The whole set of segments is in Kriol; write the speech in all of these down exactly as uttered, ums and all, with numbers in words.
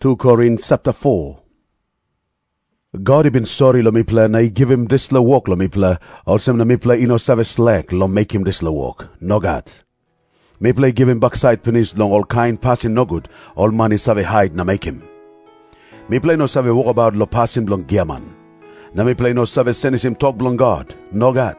Second Corinthians chapter four. God he been sorry lo mipla na I give him this la walk lo mipla, also na mipla ino save slack lo make him this la walk. No God. Mipla I give him backside penis long all kind passing no good, all money save hide na make him. Mipla no save walk about lo passing blong giaman. Na mipla no save send him talk blong God. No God.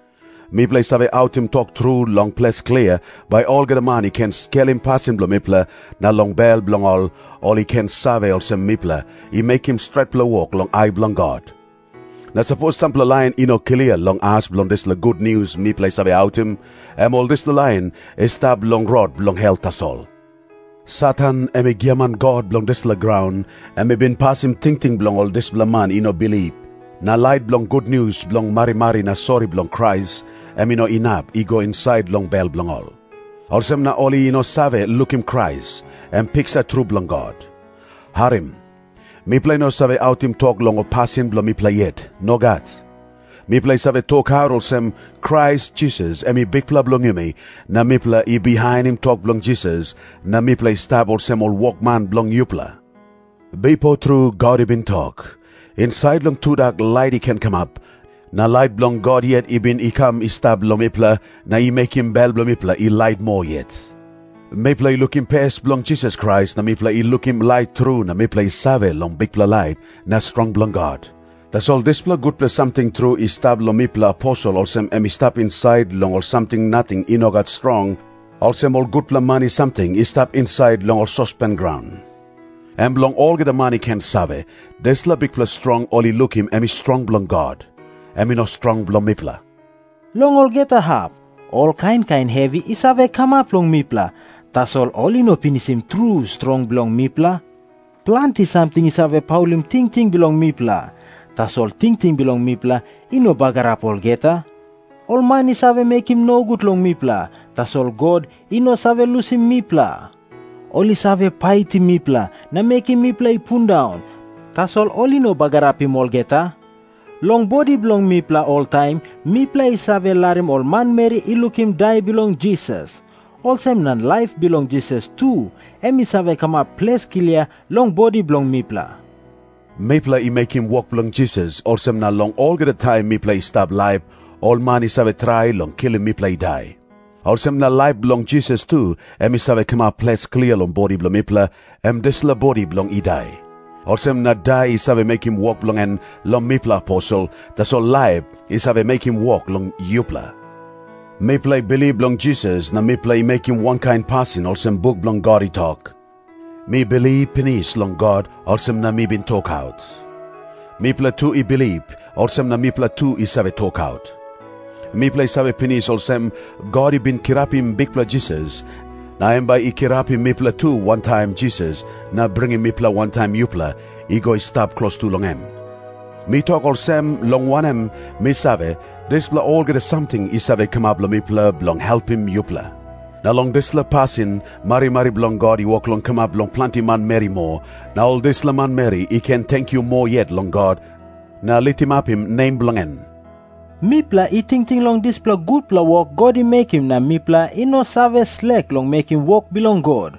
Mipla save out him talk true long place clear, by all get a man he can scale him pass him blo mipla, na long bell blong all, all he can save also mipla, he make him straight blo walk long eye blong God. Na suppose sample line ino clear long ass blong this la good news mipla save out him, em all this la line estab long rod blong health tas all. Satan emi giaman God blong this la ground, emi been pass him ting ting blong all this bla man ino believe. Na light blong good news blong mari mari na sorry blong Christ, emi no inap I go inside long bell blong all. Also na oli ino save look him Christ, and picks a true blong God. Harim, mi play no save out him talk long o passing blong mi play yet, no God. Mi play save talk out also Christ Jesus, emi big pla blong yumi, na mi play I behind him talk blong Jesus, na mi play stab also all walk man blong yupla. Bepo through God he been talk. Inside long two dark light he can come up. Na light blong God yet I been I come I stab lo mipla, na I make him bell blong mipla I light more yet. Mipla I look him past blong Jesus Christ, na mipla I look him light through, na mipla I save long big pla light, na strong blong God. That's all this pla good pla something true I stab lo mipla apostle, also em I stab inside long or something nothing I no got strong, also all good pla money something I stab inside long or suspend ground. Em blong all get the money can save, this la big pla strong all I look him em I strong blong God. Emi no strong blong mipla. Long all get a hap, all kind kind heavy isave come up long mipla. Tas all all ino pinisim true strong blong mipla. Planti something isave paulim ting ting belong mipla. Tas all ting ting belong mipla ino bagarap all geta. All man isave make him no good long mipla. Tas all God ino save lose him mipla. All isave paiti mipla na make him mipla I pun down. Tas all all ino bagarap him all geta. Long body belong mipla all time, mipla isave larim all man Mary I look him die belong Jesus. Also nan life belong Jesus too, em isave come up place clear, long body belong mipla. Mipla I make him walk belong Jesus, also na long all get the time mipla I stab life, all man isave try long kill him mipla I die. Also na life belong Jesus too, em isave come up place clear long body belong mipla, em this la body belong I die. Also na die isave make him walk long and long mipla apostle, that's all life isave make him walk long yupla. Mipla I believe long Jesus, na mipla I make him one kind passing, also book long God I talk. Me believe penis long God, also na me been talk out. Mipla too I believe, also na mipla too isave talk out. Mipla isave penis also God I been kirapim big pla Jesus. Na emba I kirapim mipla too one time Jesus, na bringing mipla one time yupla, I go stop close to long em. Me talk all sem long one em, me save, this la all get something I save come up la mipla long help him yupla. Na long this la passing, mari mari blong God I walk long come up long plenty man Mary more. Na all this la man Mary, I can thank you more yet long God. Na lit him up him name blong en. Mipla I ting ting long this pla good pla walk God I make him na mipla I no save slack long make him walk belong God.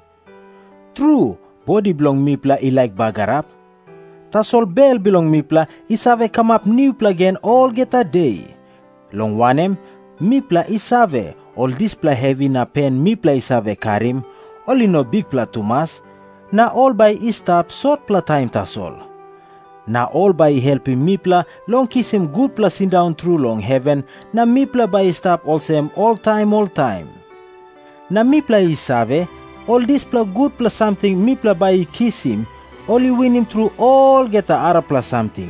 True, body belong mipla I like bagarap. Tas all bell belong mipla I save come up new pla again all get a day. Long wanem, mipla I save all this pla heavy na pen mipla I save karim, all in no big pla tumas, na all by I stop short pla time tas all. Na all by helping mipla long kiss him good pla sin down through long heaven, na mipla by stop also him all time all time. Na mipla I save, all this pla good pla something mipla by kiss him, only win him through all get a ara pla something.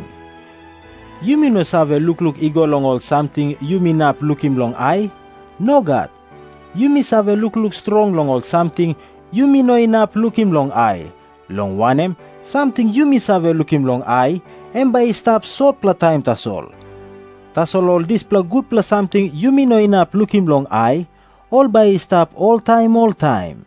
You mean no save look look ego long all something, you mean up look him long eye? No God. You mean save look look strong long all something, you mean no enough look him long eye. Long one em, something you miss have look him long eye, and by stop short pla time tas all. Tas all all this pla good pla something you mean no enough look him long eye, all by stop all time all time.